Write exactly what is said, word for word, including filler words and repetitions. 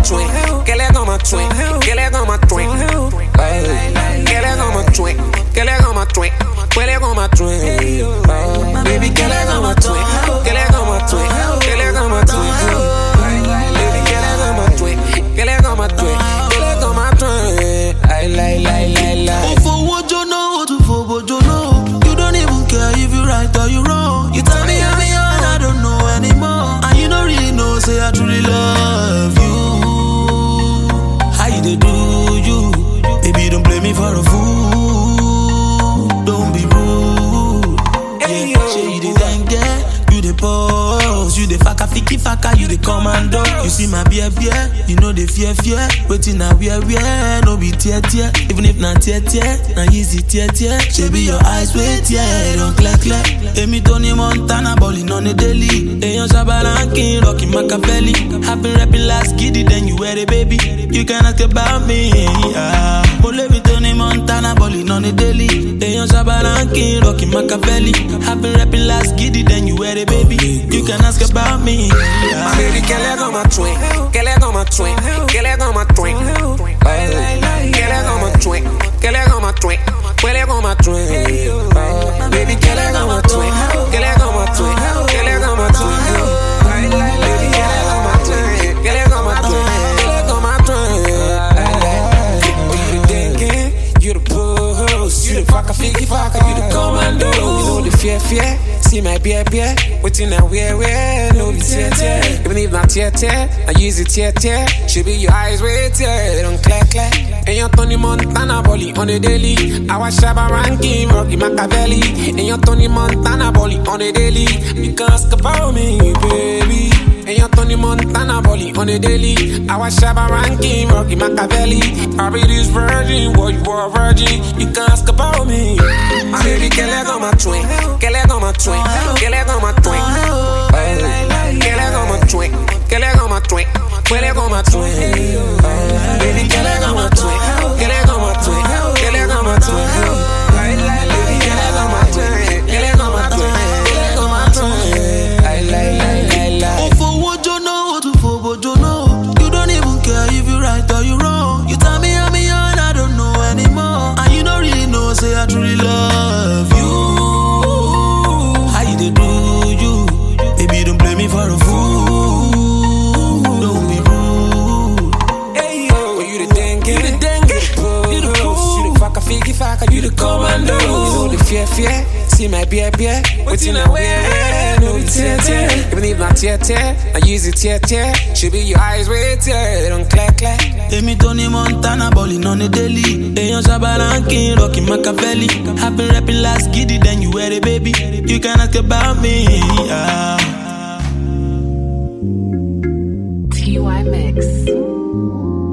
twin, que le gonna twin, que le gonna twin, que le gonna twin, que le gonna twin, que le gonna twin, baby, que le gonna twin, que le gonna twin, que le gonna twin, baby, que le gonna twin, que le gonna twin, que le gonna twin, I lie, lie, lie, lie. Oh, for what you know, to for what you know, you don't even care if you right or you wrong. You tell me I'm young, I don't know anymore, and you don't really know, say I truly love you. How you they do you? Baby, don't play me for a fool. Don't be rude. Hey, Yeah, say you the dengue, you the boss, you the faka fiki faka, you the commando. You see my beer beer, you know the fear fear. Waiting now we're we're no be tear tear. Even if not tear tear, now easy tear tear. She be your eyes wait yeah, don't clear clear. Amy Tony Montana balling on the daily. Ayon Shabarankin rocking Machiavelli. I've been rapping last kiddy, then you wear the baby. You can ask about me. Yeah. Amy Tony Montana balling on the daily. Ayon Shabarankin rocking Machiavelli. I've been rapping last kiddy, then you wear the baby. You can ask about me. Yeah. My baby, que le gonna twin, que le gonna twin, que le gonna twin, que le gonna twin, que le gonna twin, que le gonna twin, baby, que le gonna twin, que le gonna twin, que le gonna twin, baby, que le gonna twin, que le gonna twin, que le gonna twin. Oh, you the dengue, you the boss, you the faka fiki faka, you the commando, you know the fear fear. See my beer beer, waiting now where where no be tear tear. Even if not tear tear, I use it tear tear. She be your eyes wait tear, don't clack clack. And your Tony Montana bolly on the daily. I was Shabba ranking, Rocky Machiavelli. And your Tony Montana bolly on the daily. You can ask about me, baby. And your Tony Montana bolly on the daily. I was Shabba ranking, Rocky Machiavelli. I be this virgin, what you are a virgin. You can ask about me. My baby, que le gonna twin, que le gonna twin, que le gonna twin, que le gonna twin, que le gonna twin, que le gonna twin, baby, que le gonna twin, que le gonna twin, que le gonna twin, baby, que le gonna twin, que le gonna twin, que le gonna twin, I lie, lie, lie, lie. Oh, for what you know, to for what you know, you don't even care if you right or you wrong. You tell me I'm young, I don't know anymore, and you don't really know, say I truly love you. How you they do you? Baby, don't play me for a fool. Don't be rude. Hey yo, you the dengue, you the dengue, you the boss, you the faka fiki faka, you the commando. You know the fear fear. See my beer beer, waiting now where no be tear tear. Even if not tear tear, I use it tear tear. She be your eyes wait tear, don't clack clack. Amy Tony Montana balling on the daily. Ayon Shabarankin rocking Machiavelli. I've been rapping last kiddy, then you wear the baby. You can ask about me. Yeah. T Y Mix.